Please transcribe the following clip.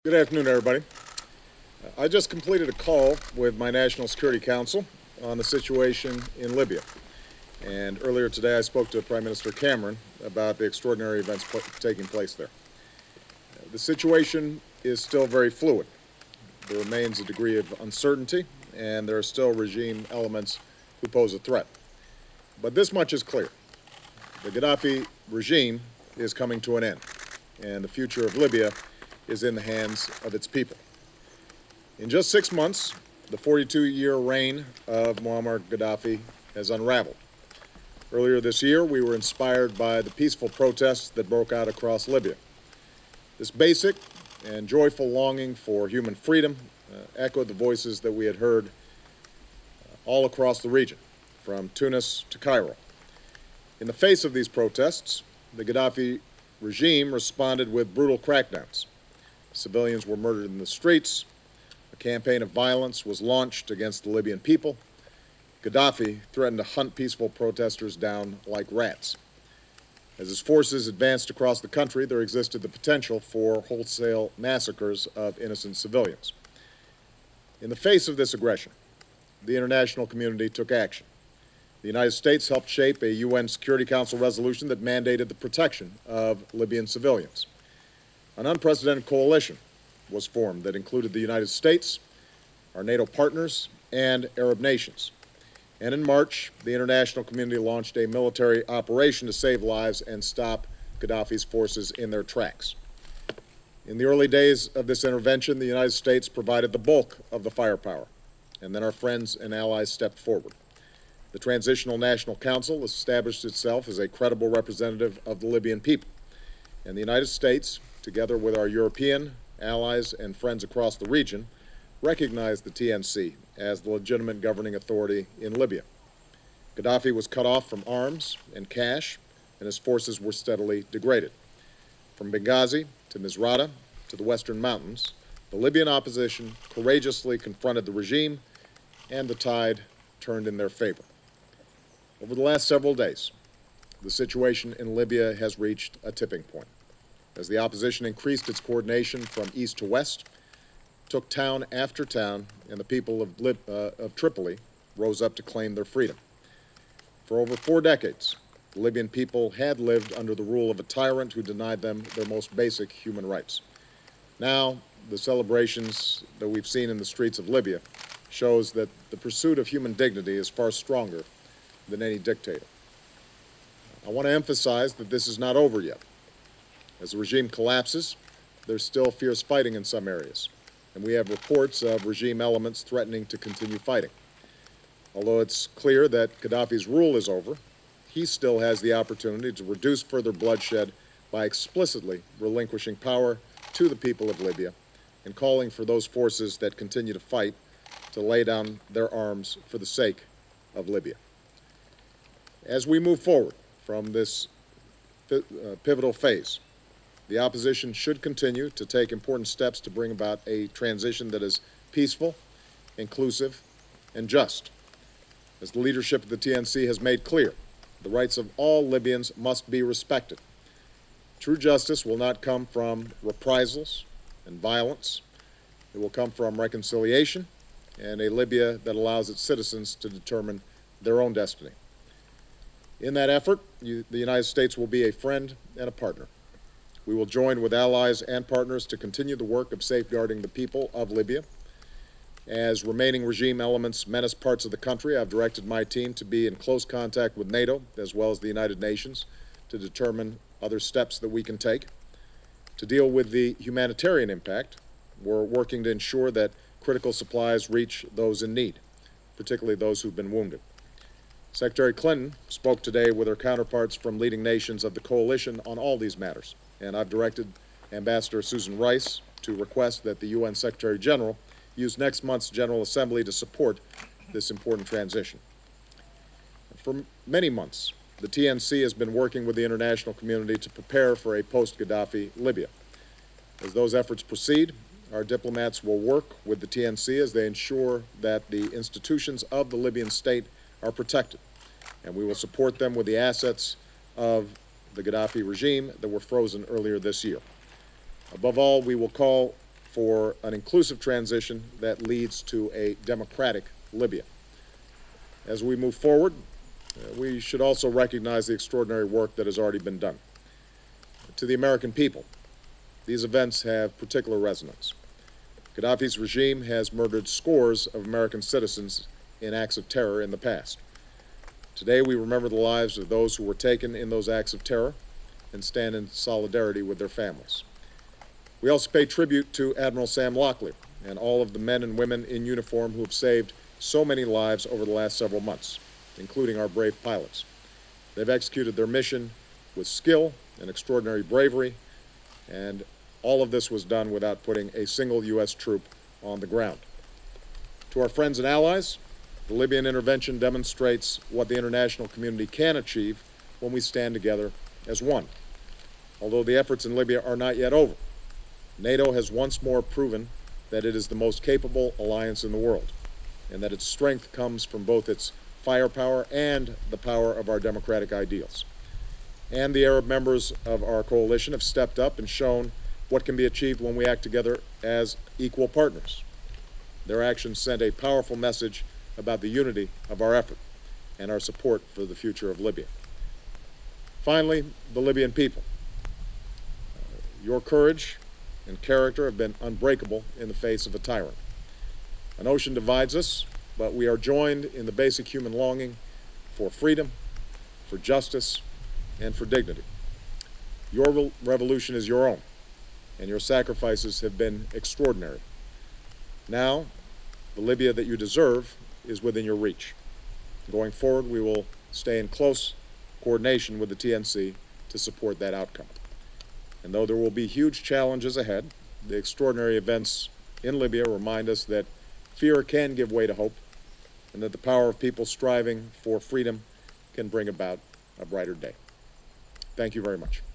Good afternoon, everybody. I just completed a call with my National Security Council on the situation in Libya. And earlier today, I spoke to Prime Minister Cameron about the extraordinary events taking place there. The situation is still very fluid. There remains a degree of uncertainty, and there are still regime elements who pose a threat. But this much is clear. The Gaddafi regime is coming to an end, and the future of Libya is in the hands of its people. In just 6 months, the 42-year reign of Muammar Gaddafi has unraveled. Earlier this year, we were inspired by the peaceful protests that broke out across Libya. This basic and joyful longing for human freedom echoed the voices that we had heard all across the region, from Tunis to Cairo. In the face of these protests, the Gaddafi regime responded with brutal crackdowns. Civilians were murdered in the streets. A campaign of violence was launched against the Libyan people. Gaddafi threatened to hunt peaceful protesters down like rats. As his forces advanced across the country, there existed the potential for wholesale massacres of innocent civilians. In the face of this aggression, the international community took action. The United States helped shape a UN Security Council resolution that mandated the protection of Libyan civilians. An unprecedented coalition was formed that included the United States, our NATO partners, and Arab nations. And in March, the international community launched a military operation to save lives and stop Gaddafi's forces in their tracks. In the early days of this intervention, the United States provided the bulk of the firepower, and then our friends and allies stepped forward. The Transitional National Council established itself as a credible representative of the Libyan people, and the United States, together with our European allies and friends across the region, recognized the TNC as the legitimate governing authority in Libya. Gaddafi was cut off from arms and cash, and his forces were steadily degraded. From Benghazi to Misrata to the Western Mountains, the Libyan opposition courageously confronted the regime, and the tide turned in their favor. Over the last several days, the situation in Libya has reached a tipping point, as the opposition increased its coordination from east to west, took town after town, and the people of Tripoli rose up to claim their freedom. For over 4 decades, the Libyan people had lived under the rule of a tyrant who denied them their most basic human rights. Now, the celebrations that we've seen in the streets of Libya shows that the pursuit of human dignity is far stronger than any dictator. I want to emphasize that this is not over yet. As the regime collapses, there's still fierce fighting in some areas, and we have reports of regime elements threatening to continue fighting. Although it's clear that Gaddafi's rule is over, he still has the opportunity to reduce further bloodshed by explicitly relinquishing power to the people of Libya and calling for those forces that continue to fight to lay down their arms for the sake of Libya. As we move forward from this pivotal phase, the opposition should continue to take important steps to bring about a transition that is peaceful, inclusive, and just. As the leadership of the TNC has made clear, the rights of all Libyans must be respected. True justice will not come from reprisals and violence. It will come from reconciliation and a Libya that allows its citizens to determine their own destiny. In that effort, the United States will be a friend and a partner. We will join with allies and partners to continue the work of safeguarding the people of Libya. As remaining regime elements menace parts of the country, I've directed my team to be in close contact with NATO as well as the United Nations to determine other steps that we can take. To deal with the humanitarian impact, we're working to ensure that critical supplies reach those in need, particularly those who've been wounded. Secretary Clinton spoke today with her counterparts from leading nations of the coalition on all these matters, and I've directed Ambassador Susan Rice to request that the UN Secretary General use next month's General Assembly to support this important transition. For many months, the TNC has been working with the international community to prepare for a post-Gaddafi Libya. As those efforts proceed, our diplomats will work with the TNC as they ensure that the institutions of the Libyan state are protected, and we will support them with the assets of the Gaddafi regime that were frozen earlier this year. Above all, we will call for an inclusive transition that leads to a democratic Libya. As we move forward, we should also recognize the extraordinary work that has already been done. To the American people, these events have particular resonance. Gaddafi's regime has murdered scores of American citizens in acts of terror in the past. Today, we remember the lives of those who were taken in those acts of terror and stand in solidarity with their families. We also pay tribute to Admiral Sam Locklear and all of the men and women in uniform who have saved so many lives over the last several months, including our brave pilots. They've executed their mission with skill and extraordinary bravery, and all of this was done without putting a single U.S. troop on the ground. To our friends and allies, the Libyan intervention demonstrates what the international community can achieve when we stand together as one. Although the efforts in Libya are not yet over, NATO has once more proven that it is the most capable alliance in the world, and that its strength comes from both its firepower and the power of our democratic ideals. And the Arab members of our coalition have stepped up and shown what can be achieved when we act together as equal partners. Their actions send a powerful message about the unity of our effort and our support for the future of Libya. Finally, the Libyan people. Your courage and character have been unbreakable in the face of a tyrant. An ocean divides us, but we are joined in the basic human longing for freedom, for justice, and for dignity. Your revolution is your own, and your sacrifices have been extraordinary. Now, the Libya that you deserve is within your reach. Going forward, we will stay in close coordination with the TNC to support that outcome. And though there will be huge challenges ahead, the extraordinary events in Libya remind us that fear can give way to hope, and that the power of people striving for freedom can bring about a brighter day. Thank you very much.